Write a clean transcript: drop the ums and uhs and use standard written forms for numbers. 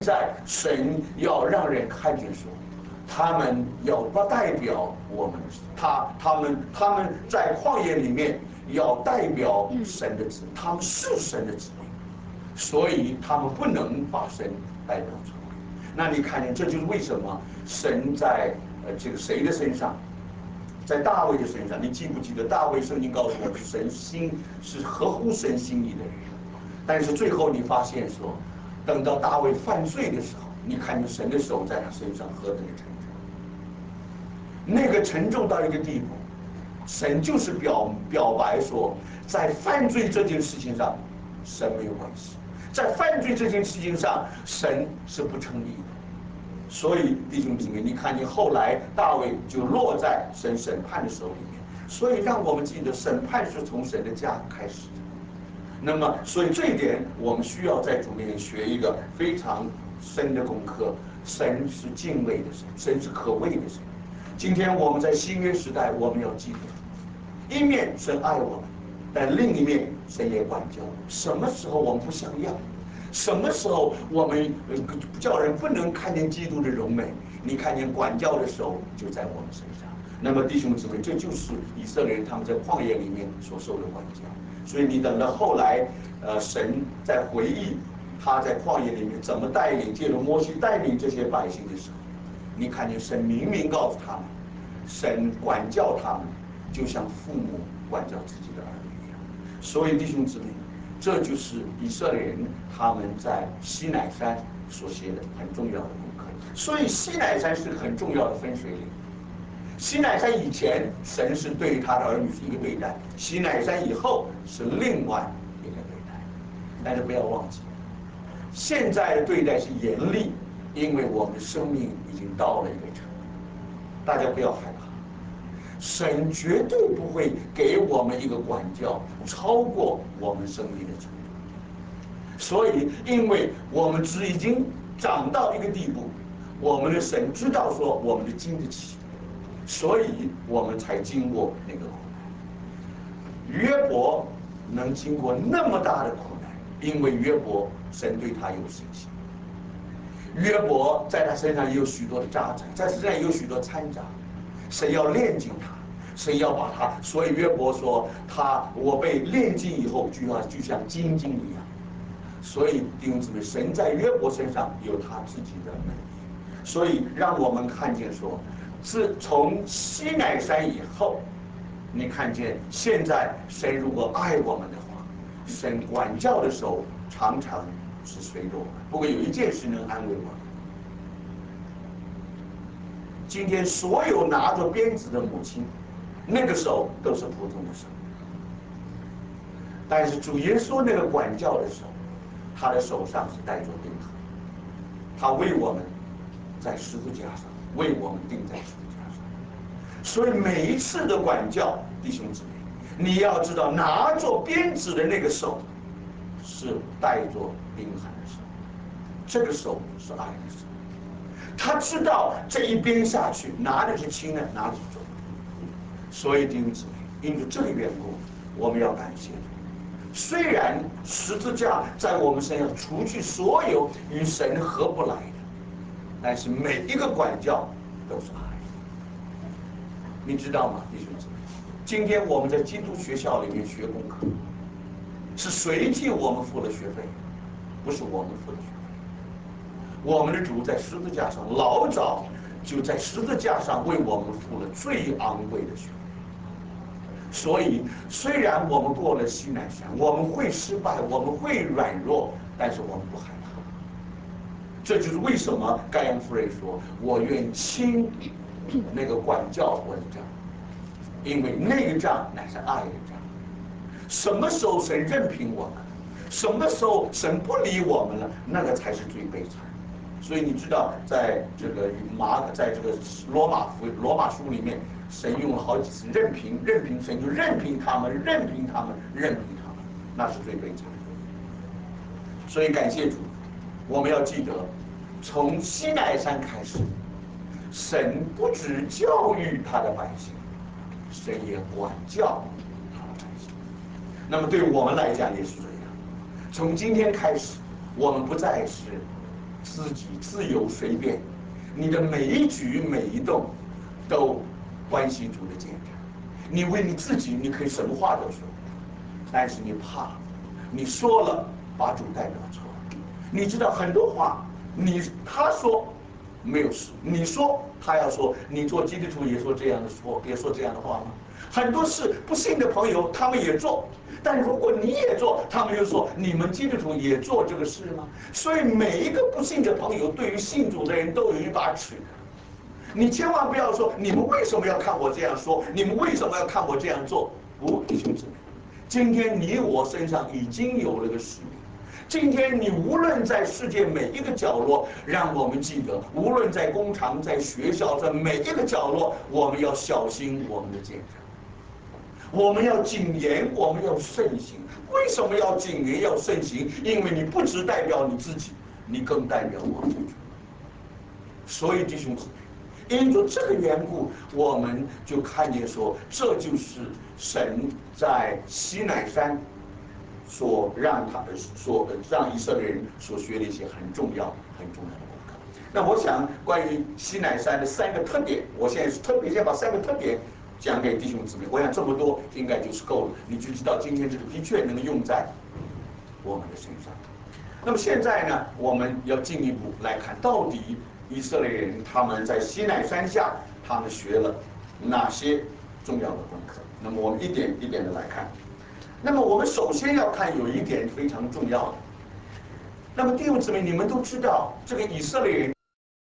在神要让人看见说，他们要不代表我们，他们在旷野里面要代表神的子，他们是神的子民，所以他们不能把神代表出来。那你看见，这就是为什么神在这个谁的身上，在大卫的身上，你记不记得大卫圣经告诉我，神心是合乎神心意的人，但是最后你发现说，等到大卫犯罪的时候，你看见神的手在他身上何等的沉重，那个沉重到一个地步，神就是表白说，在犯罪这件事情上，神没有关系，在犯罪这件事情上，神是不成立的。所以弟兄姊妹，你看见后来大卫就落在神审判的手里面，所以让我们记得审判是从神的家开始的。那么，所以这一点我们需要在主面前学一个非常深的功课。神是敬畏的神，神是可畏的神。今天我们在新约时代，我们要记得，一面神爱我们，但另一面神也管教。什么时候我们不像样？什么时候我们叫人不能看见基督的荣美？你看见管教的手就在我们身上。那么弟兄姊妹，这就是以色列人他们在旷野里面所受的管教。所以你等到后来，神在回忆他在旷野里面怎么带领，借着摩西带领这些百姓的时候，你看见神明明告诉他们，神管教他们，就像父母管教自己的儿女一样。所以弟兄姊妹，这就是以色列人他们在西乃山所写的很重要的功课。所以西乃山是很重要的分水岭。西乃山以前，神是对他的儿女是一个对待；西乃山以后是另外一个对待。但是不要忘记，现在的对待是严厉，因为我们的生命已经到了一个程度。大家不要害怕，神绝对不会给我们一个管教超过我们生命的程度。所以，因为我们已经长到一个地步，我们的神知道说我们的经得起，所以我们才经过那个苦难。约伯能经过那么大的苦难，因为约伯神对他有信心。约伯在他身上也有许多的渣滓，在身上也有许多掺杂，神要炼净他，神要把他，所以约伯说我被炼净以后就像金晶一样。所以弟兄姊妹，神在约伯身上有他自己的美意，所以让我们看见说，自从西乃山以后，你看见现在神如果爱我们的话，神管教的手常常是随着我们。不过有一件事能安慰我们，今天所有拿着鞭子的母亲，那个手都是普通的手，但是主耶稣那个管教的手，他的手上是带着钉痕，他为我们在十字架上，为我们钉在十字架上。所以每一次的管教，弟兄姊妹，你要知道，拿着鞭子的那个手是带着钉痕的手，这个手是爱的手。他知道这一鞭下去，哪里是轻的，哪里是重的。所以弟兄姊妹，因着这个缘故，我们要感谢。虽然十字架在我们身上除去所有与神合不来的，但是每一个管教都是爱。你知道吗，弟兄姊妹？今天我们在基督学校里面学功课，是谁替我们付了学费？不是我们付的学费。我们的主在十字架上老早就在十字架上为我们付了最昂贵的学费。所以，虽然我们过了西乃山，我们会失败，我们会软弱，但是我们不害怕。这就是为什么盖恩夫人说：“我愿亲那个管教我的杖，因为那个杖乃是爱的杖。”什么时候神任凭我们，什么时候神不理我们了，那个才是最悲惨。所以你知道，在这个在这个罗马书里面，神用了好几次任凭，神就任凭他们，那是最悲惨的。所以感谢主，我们要记得，从西乃山开始，神不只教育他的百姓，神也管教他的百姓。那么对我们来讲也是这样，从今天开始，我们不再是自己自由随便，你的每一举每一动都关系主的见证。你为你自己，你可以什么话都说，但是你怕，你说了把主代表错。你知道很多话，他说没有事，你说他要说，你做基督徒也说这样的说，也说这样的话吗？很多事不信的朋友他们也做，但如果你也做，他们就说你们基督徒也做这个事吗？所以每一个不信的朋友对于信主的人都有一把尺。你千万不要说你们为什么要看我这样说，你们为什么要看我这样做？不，弟兄姊妹，今天你我身上已经有了个使命。今天你无论在世界每一个角落，让我们记得，无论在工厂、在学校，在每一个角落，我们要小心我们的见证，我们要谨言，我们要慎行。为什么要谨言要慎行？因为你不只代表你自己，你更代表我们的主。所以弟兄姊妹，因着这个缘故，我们就看见说，这就是神在西乃山让以色列人所学的一些很重要的功课。那我想关于西乃山的3个特点，我现在是特别先把3个特点讲给弟兄姊妹。我想这么多应该就是够了，你就知道今天这个的确能用在我们的身上。那么现在呢，我们要进一步来看，到底以色列人他们在西乃山下，他们学了哪些重要的功课？那么我们一点一点的来看。那么我们首先要看有一点非常重要的。那么弟兄姊妹，你们都知道，这个以色列人